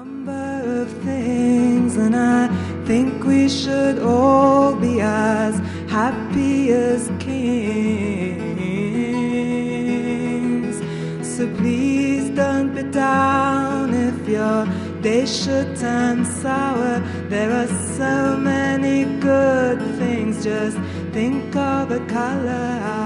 number of things, and I think we should all be as happy as kings. So please don't be down if your day should turn sour. There are so many good things, just think of a color.